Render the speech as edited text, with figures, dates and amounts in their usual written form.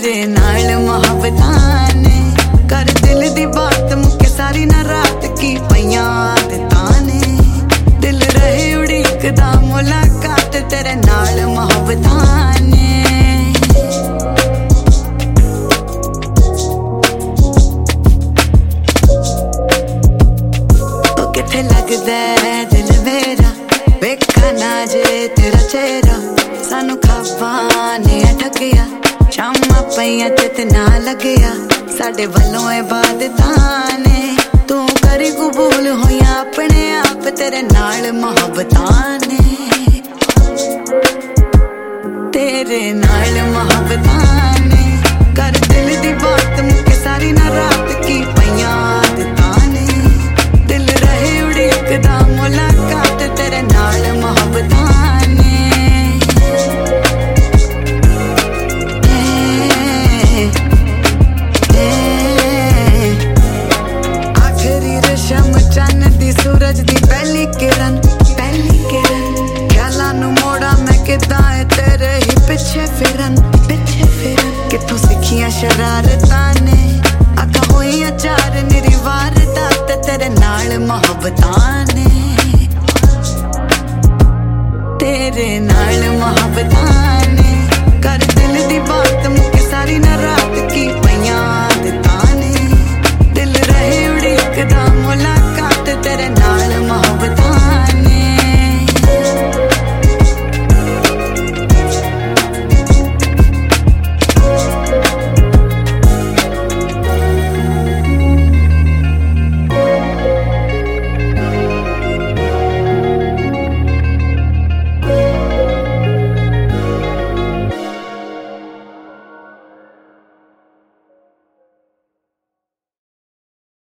तेरे नाल मोहब्बतां ने कर दिल दी बात मुके सारी ना रात की पईयां आदतां ने दिल रहे उड़ीकदा मुलाकात तेरे नाल मोहब्बतां ने ओ किथे लगदा दिल मेरा वेखा ना जे तेरा चेहरा सानू ख्वाबां ने ठगिया शामां पईयां ते ना लगया साडे वल्लों इबादतां ने तू करी कबूल होया अपने आप तेरे नाल मोहब्बतां ने तेरे नाल मोहब्बतां ने कर दिल दी बात मुके सारी ना रात की पईयां आदतां ने दिल रहे उड़ीकदा मुलाकात तेरे नाल मोहब्बतां ने चन्न दी सूरज दी पहली किरण ख्यालां नू मोड़ा मैं किदां तेरे ही पिछे फिरन किथों सिखियां शरारतां ने अखा होइयां चार निरी वारदात तेरे नाल मोहब्बतां ने तेरे नाल मोहब्बतां ने कर दिल दी बात मुके सारी ना